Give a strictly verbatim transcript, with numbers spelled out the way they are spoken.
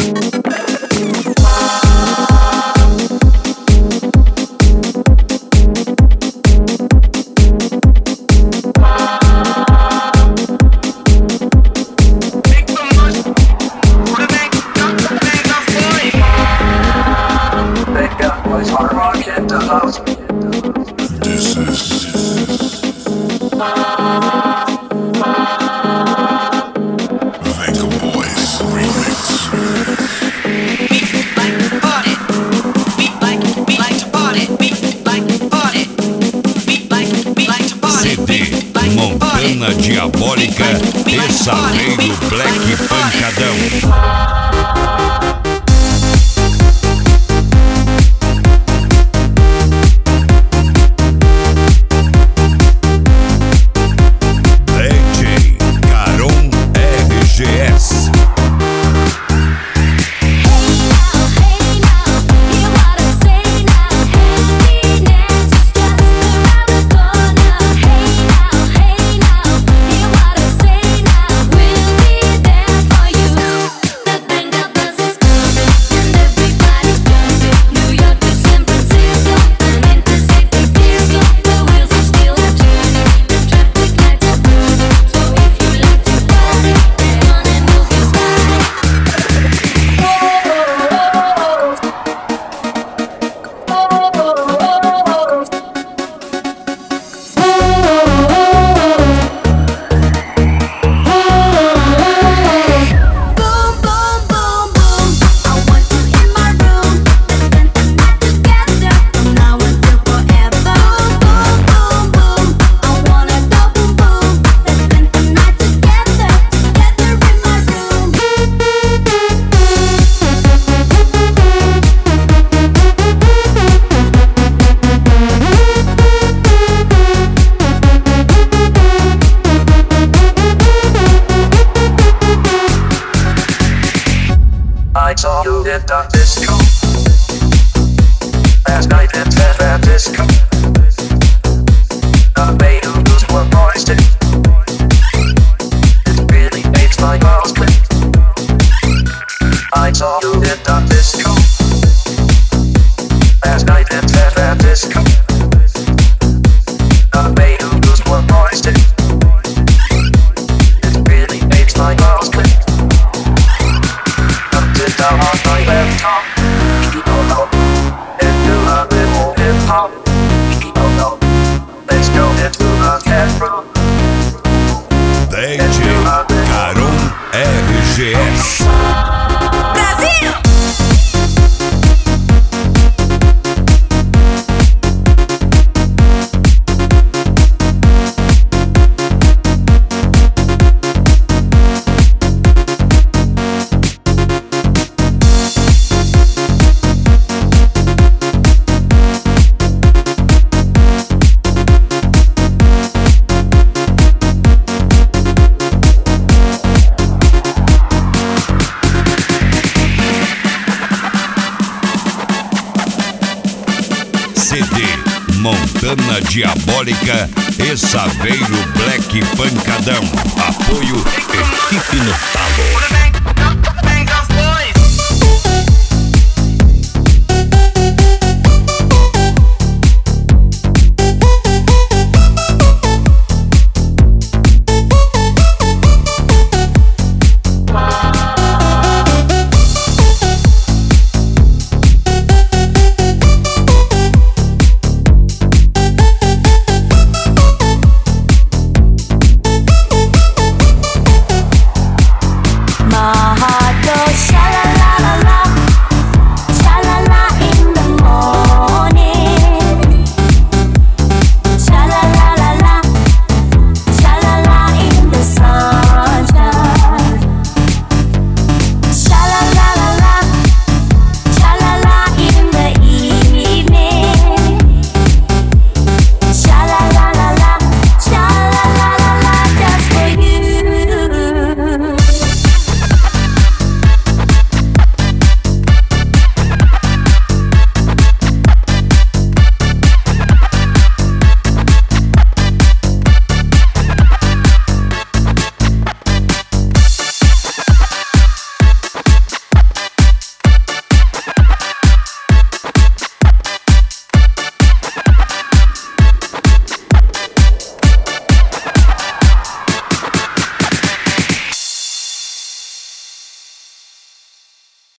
Montana Diabólica e Saveiro Black Pancadão. I saw you at the disco last night at San Francisco. The way you moves were moisted. It really makes my balls click. I saw you at the disco last night at San Francisco. The way you moves were moisted. It really makes my balls click. Sit down on my laptop. Oh no, and do a little hip hop. Oh no, let's go into the camera. D J Caron R G S. Brasil! C D Montana Diabólica e Saveiro Black Pancadão. Apoio Equipe no Talo.